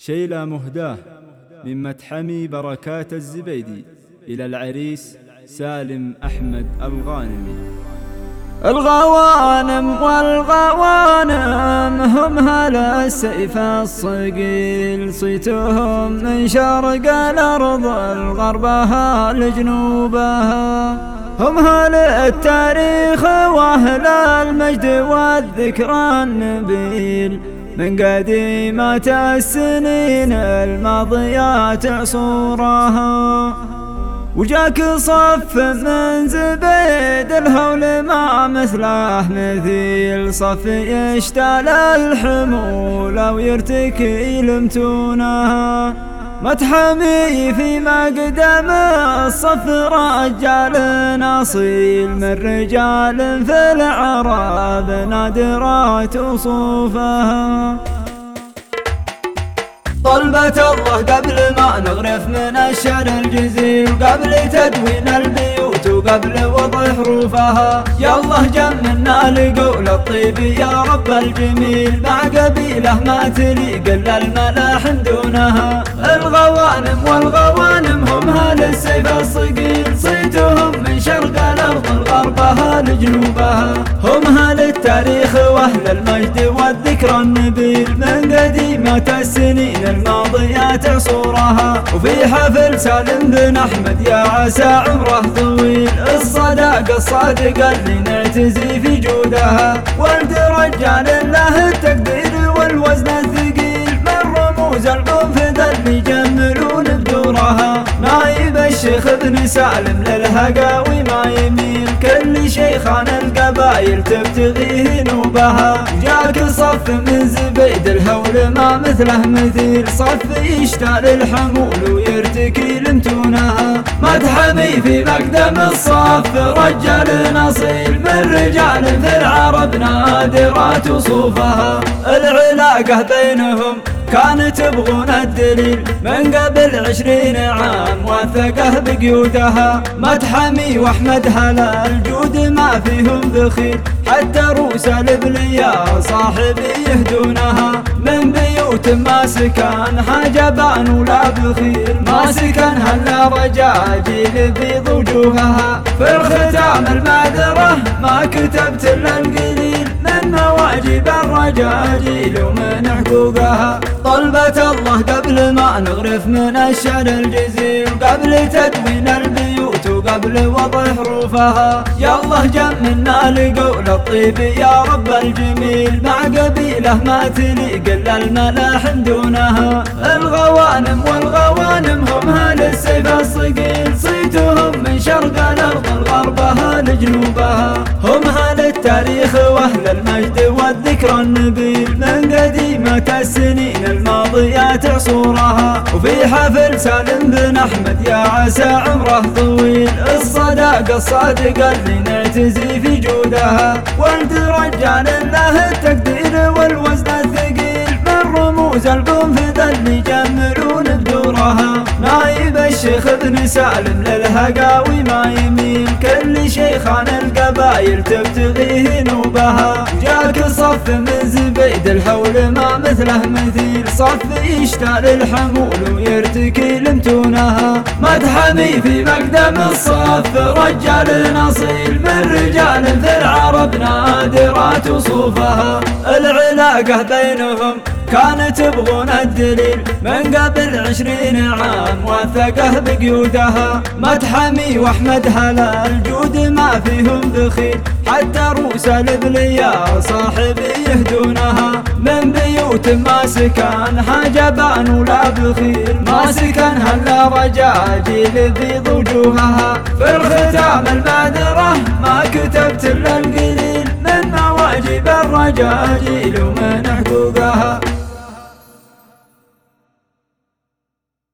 شيلة مهداة من متحمي بركات الزبيدي إلى العريس سالم أحمد الغانمي. الغوانم والغوانم هم هلا السيف الصقيل، صيتهم من شرق الأرض الغربها لجنوبها، هم هل التاريخ وأهل المجد والذكرى النبيل، من قديمات السنين الماضيات عصورها. وجاك صف من زبيد الهول ما مثله مثيل، صف يشتال الحمول ويرتكي لمتونها، متحمي في مقدم الصف رجال أصيل، من رجال في العرب نادرات وصوفها. طلبة الله قبل ما نغرف من الشعر الجزيل، قبل تدوين البيوت وقبل وضع حروفها، يا الله جمنا لقول الطيب يا رب الجميل، مع قبيله ما تليق الا الملاحم دونها. الغوانم والغوانم هم هل السيف الصقيل، صيتهم من شرق الارض الغربها لجنوبها، هم هل التاريخ واهل المجد والذكرى النبيل، من قديمات السنين الماضيات عصورها. وفي حفل سالم بن أحمد يا عسى عمره طويل، الصداقة الصادقة اللي نعتزي في جودها، ولد رجال له التقدير والوزن الثقيل، من رموز القنفذ اللي يجملون بدورها. نايب الشيخ ابن سالم للهقاوي ما يميل، كل شيخان القبايل تبتغيه نوبها. جاك صف من زبيد الهول ما مثله مثيل، صف يشتال الحمول ويرتكي لمتونها، متحمي في مقدم الصف رجال أصيل، من رجال في العرب نادرات وصوفها. العلاقة بينهم كانت تبغون الدليل، من قبل 20 عام وثقه بقيودها، متحمي واحمد هلا الجود ما فيهم بخيل، حتى روس الابلياء صاحبي يهدونها، من بيوت ما سكن حجبان ولا بخيل، ما سكن هلا رجاجيل بيض وجوهها. في الختام المعذرة ما كتبت الا القليل، من مواجب الرجاجيل ومن حقوقها. طلبة الله قبل ما نغرف من الشعر الجزيل، قبل تدوين البيوت وقبل وضع حروفها، يا الله جمنا لقول الطيب يا رب الجميل، مع قبيله ما تليق الا الملاحم دونها. الغوانم والغوانم هم هل السيف الصقيل، صيتهم من شرق الارض الغربها لجنوبها، هم هل التاريخ واهل المجد والذكرى النبيل، من قديمات السنين الماضيات عصورها. وفي حفل سالم بن أحمد يا عسى عمره طويل، الصداقة الصادقة اللي نعتزي في جودها، ولد رجال له التقدير والوزن الثقيل، من رموز القنفذ اللي يجملون بدورها. نايب الشيخ ابن سالم للهقاوي ما يميل، كل شيخان القبايل تبتغيه نوبها. جاك صف من زبيد الهول ما مثله مثيل، صف يشتال الحمول ويرتكي لمتونها، متحمي في مقدم الصف رجال أصيل، من رجال في العرب نادرات وصوفها. العلاقة بينهم كانت تبغون الدليل، من قبل 20 عام وثقه بقيودها، متحمي واحمد هلا الجود ما فيهم بخيل، حتى روس الابلياء صاحبي يهدونها، من بيوت ما سكن حجبان ولا بخيل، ما سكن هلا رجاجيل بيض وجوهها. في الختام المعذرة ما كتبت الا القليل، من مواجب الرجاجيل ومن حقوقها.